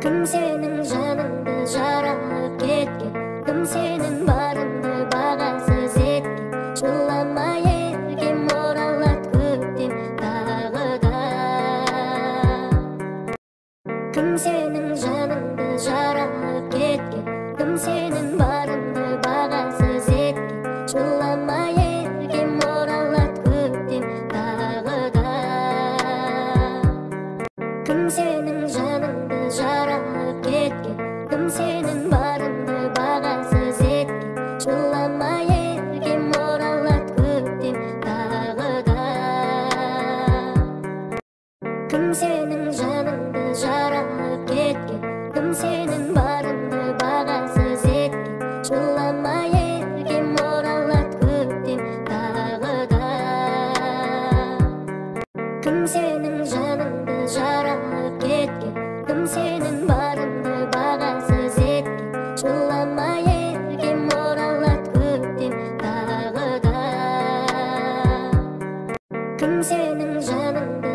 Кім сенің жаныңды жаралап кеткен, кім сенің барыңды бағасыз еткен. Жылама еркем, оралады көктем тағы да. Кім сенің жаныңды жаралап кеткен, кім сенің барыңды бағасыз еткен. Жылама еркем, оралады көктем тағы да. Кім сенің жаныңды жаралап кеткен, кім сенің барыңды бағасыз еткен. Жылама еркем, оралады көктем тағы да. Кім сенің жаныңды жаралап кеткен, кім сенің барыңды бағасыз еткен. Жылама еркем, оралады көктем тағы да. Кім сенің жаныңды жаралап кеткен, кім сенің барыңды бағасыз еткен. Жылама еркем, оралады көктем тағы да. Кім сенің жаныңды